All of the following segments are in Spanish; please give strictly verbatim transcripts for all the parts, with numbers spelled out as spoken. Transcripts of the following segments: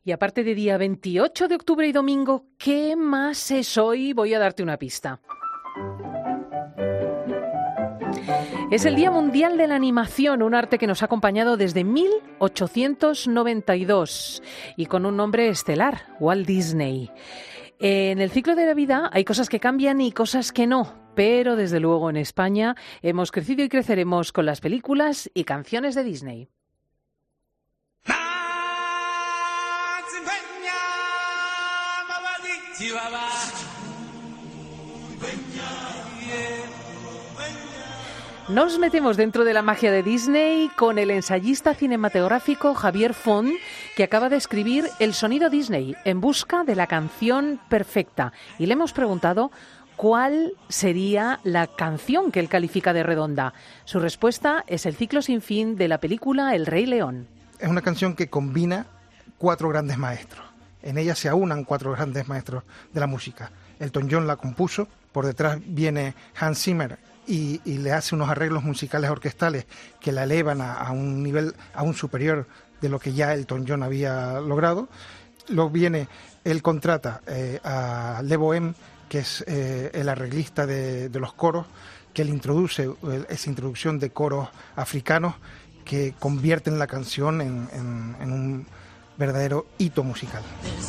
Y aparte de día veintiocho de octubre y domingo, ¿qué más es hoy? Voy a darte una pista. Es el Día Mundial de la Animación, un arte que nos ha acompañado desde mil ochocientos noventa y dos y con un nombre estelar, Walt Disney. En el ciclo de la vida hay cosas que cambian y cosas que no, pero desde luego en España hemos crecido y creceremos con las películas y canciones de Disney. Nos metemos dentro de la magia de Disney con el ensayista cinematográfico Javier Font, que acaba de escribir El sonido Disney, en busca de la canción perfecta. Y le hemos preguntado cuál sería la canción que él califica de redonda. Su respuesta es el ciclo sin fin de la película El Rey León. Es una canción que combina cuatro grandes maestros. En ella se aunan cuatro grandes maestros de la música. Elton John la compuso, por detrás viene Hans Zimmer, Y, y le hace unos arreglos musicales orquestales que la elevan a, a un nivel aún superior de lo que ya Elton John había logrado. Luego viene, él contrata eh, a Le Bohème, que es eh, el arreglista de, de los coros, que le introduce eh, esa introducción de coros africanos que convierten la canción en, en, en un verdadero hito musical.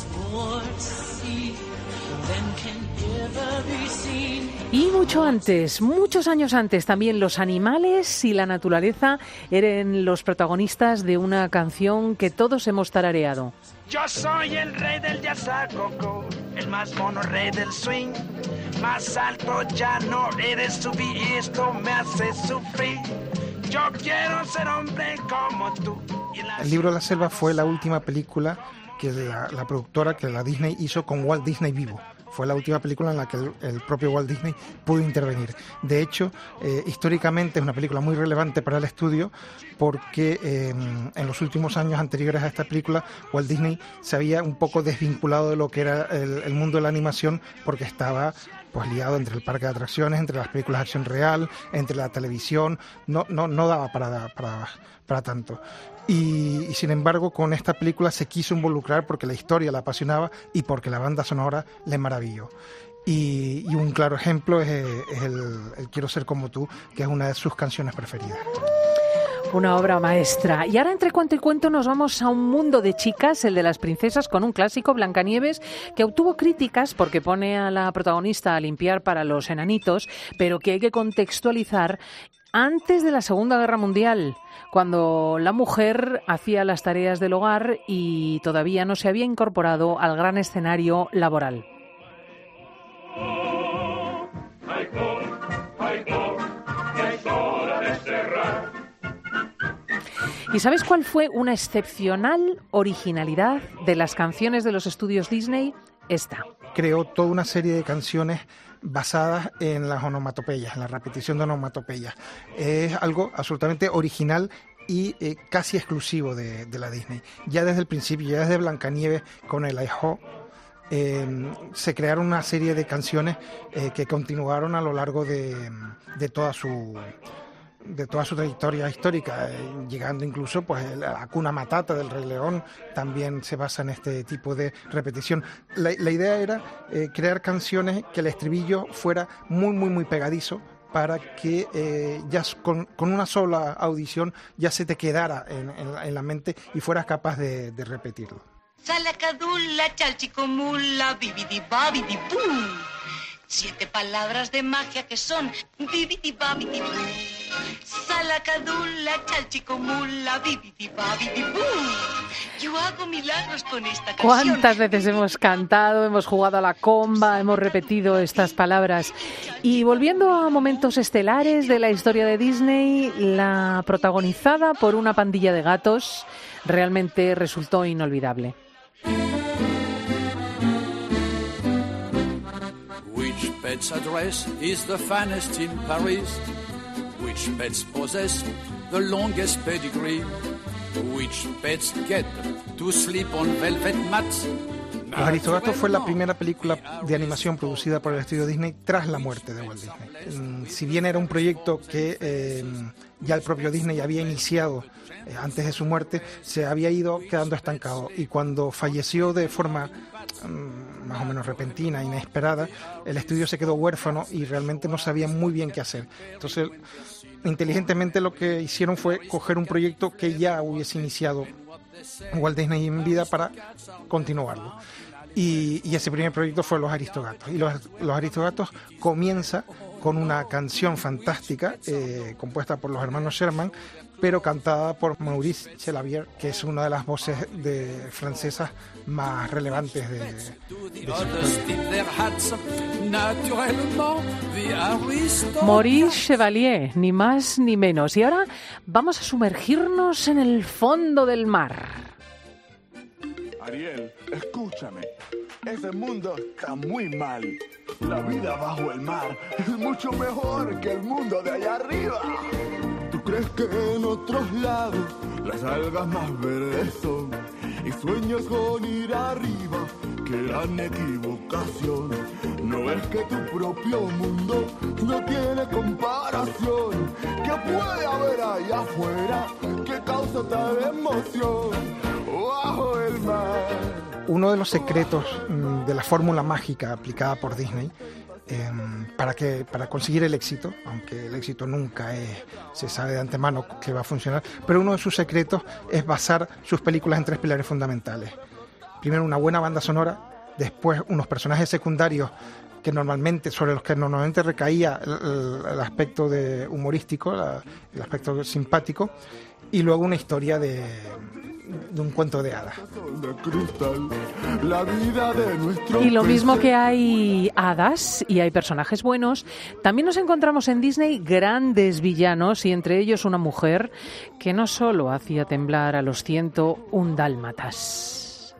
Y mucho antes, muchos años antes, también los animales y la naturaleza eran los protagonistas de una canción que todos hemos tarareado. Yo soy el rey del yazacoco, el más mono rey del swing. Más alto ya no eres subir y esto me hace sufrir. Yo quiero ser hombre como tú. El libro de la selva fue la última película que la, la productora, que la Disney hizo con Walt Disney vivo. Fue la última película en la que el, el propio Walt Disney pudo intervenir. De hecho, eh, históricamente es una película muy relevante para el estudio porque eh, en los últimos años anteriores a esta película, Walt Disney se había un poco desvinculado de lo que era el, el mundo de la animación porque estaba pues liado entre el parque de atracciones, entre las películas de acción real, entre la televisión, no, no, no daba para, para, para tanto. Y, y sin embargo con esta película se quiso involucrar porque la historia la apasionaba y porque la banda sonora le maravilló. Y, y un claro ejemplo es, es el, el Quiero ser como tú, que es una de sus canciones preferidas. Una obra maestra. Y ahora entre cuento y cuento nos vamos a un mundo de chicas, el de las princesas, con un clásico, Blancanieves, que obtuvo críticas porque pone a la protagonista a limpiar para los enanitos, pero que hay que contextualizar antes de la Segunda Guerra Mundial, cuando la mujer hacía las tareas del hogar y todavía no se había incorporado al gran escenario laboral. ¿Y sabes cuál fue una excepcional originalidad de las canciones de los estudios Disney? Esta. Creó toda una serie de canciones basadas en las onomatopeyas, en la repetición de onomatopeyas. Es algo absolutamente original y eh, casi exclusivo de, de la Disney. Ya desde el principio, ya desde Blancanieves con el I-Ho, eh, se crearon una serie de canciones eh, que continuaron a lo largo de, de toda su... de toda su trayectoria histórica, eh, llegando incluso pues la Hakuna Matata del Rey León también se basa en este tipo de repetición. La, la idea era eh, crear canciones que el estribillo fuera muy muy muy pegadizo para que eh, ya con, con una sola audición ya se te quedara en, en, la, en la mente y fueras capaz de, de repetirlo. Salacadula, chalchicomula, bibidi babidi boom. Siete palabras de magia que son bibidi babidi boom. Salacadula, chalchicomula, bibidi babidi boom. Yo hago milagros con esta canción. ¿Cuántas veces hemos cantado, hemos jugado a la comba, hemos repetido estas palabras? Y volviendo a momentos estelares de la historia de Disney, la protagonizada por una pandilla de gatos realmente resultó inolvidable. Which pet's address is the finest in Paris? Which pets possess the longest pedigree? Which pets get to sleep on velvet mats? Los Aristogatos fue la primera película de animación producida por el estudio Disney tras la muerte de Walt Disney. Si bien era un proyecto que eh, ya el propio Disney había iniciado eh, antes de su muerte, se había ido quedando estancado, y cuando falleció de forma um, más o menos repentina, inesperada, el estudio se quedó huérfano y realmente no sabía muy bien qué hacer. Entonces, inteligentemente lo que hicieron fue coger un proyecto que ya hubiese iniciado Walt Disney en vida para continuarlo. Y, y ese primer proyecto fue Los Aristogatos. Y Los, los Aristogatos comienza con una canción fantástica eh, compuesta por los hermanos Sherman, pero cantada por Maurice Chalabier, que es una de las voces de francesas más relevantes de, de su Maurice Chevalier, ni más ni menos. Y ahora vamos a sumergirnos en el fondo del mar. Ariel, escúchame. Ese mundo está muy mal. La vida bajo el mar es mucho mejor que el mundo de allá arriba. ¿Tú crees que en otros lados las algas más verdes son? Y sueñas con ir arriba, qué gran equivocación. No es que tu propio mundo no tiene comparación. ¿Qué puede haber allá afuera que causa tal emoción? Bajo el mar. Uno de los secretos de la fórmula mágica aplicada por Disney eh, para, que, para conseguir el éxito, aunque el éxito nunca es, se sabe de antemano que va a funcionar, pero uno de sus secretos es basar sus películas en tres pilares fundamentales. Primero, una buena banda sonora, después unos personajes secundarios que normalmente, sobre los que normalmente recaía el, el, el aspecto de humorístico, la, el aspecto simpático, y luego una historia de, de un cuento de hadas. Y lo mismo que hay hadas y hay personajes buenos, también nos encontramos en Disney grandes villanos, y entre ellos una mujer que no solo hacía temblar a los ciento un dálmatas.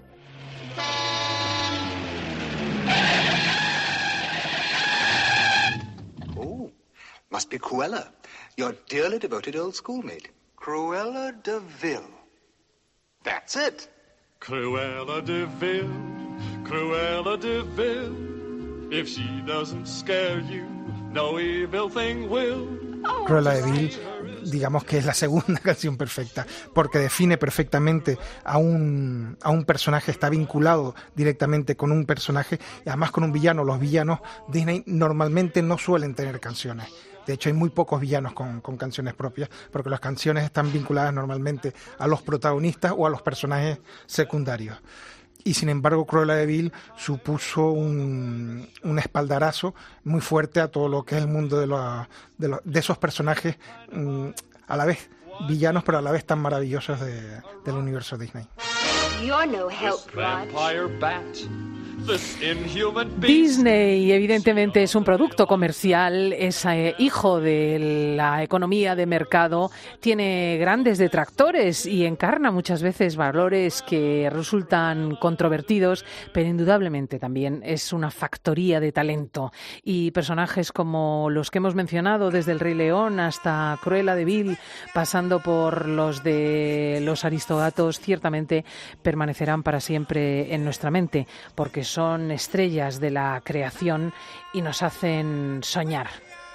Oh, must be Cruella, your dearly devoted old schoolmate. Cruella de Vil. That's it. Cruella de Vil, Cruella de Vil. If she doesn't scare you, no evil thing will. Cruella de Vil, digamos que es la segunda canción perfecta, porque define perfectamente a un, a un personaje, está vinculado directamente con un personaje, y además con un villano. Los villanos Disney normalmente no suelen tener canciones. De hecho, hay muy pocos villanos con, con canciones propias, porque las canciones están vinculadas normalmente a los protagonistas o a los personajes secundarios. Y sin embargo, Cruella de Vil supuso un, un espaldarazo muy fuerte a todo lo que es el mundo de, los, de, los, de esos personajes, um, a la vez villanos, pero a la vez tan maravillosos de, del universo Disney. You're no help, Rod. Disney, evidentemente, es un producto comercial, es eh, hijo de la economía de mercado, tiene grandes detractores y encarna muchas veces valores que resultan controvertidos, pero indudablemente también es una factoría de talento. Y personajes como los que hemos mencionado, desde el Rey León hasta Cruella de Vil, pasando por los de los Aristogatos, ciertamente permanecerán para siempre en nuestra mente, porque son estrellas de la creación y nos hacen soñar.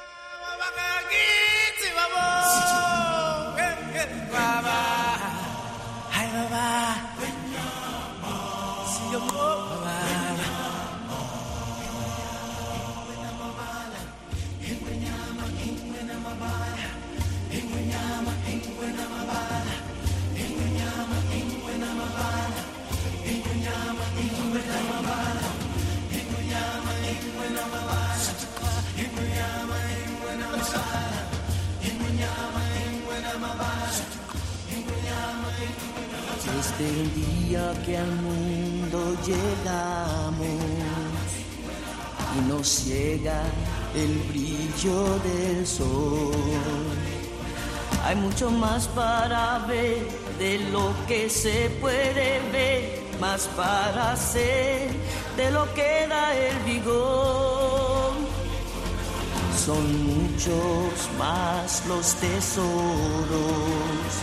Desde el día que al mundo llegamos y nos ciega el brillo del sol, hay mucho más para ver de lo que se puede ver, más para hacer de lo que da el vigor. Son muchos más los tesoros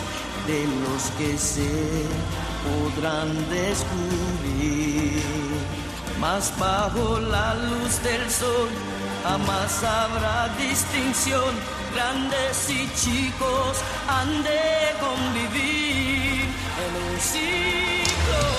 de los que se podrán descubrir. mas bajo la luz del sol jamás habrá distinción. Grandes y chicos han de convivir en un ciclo.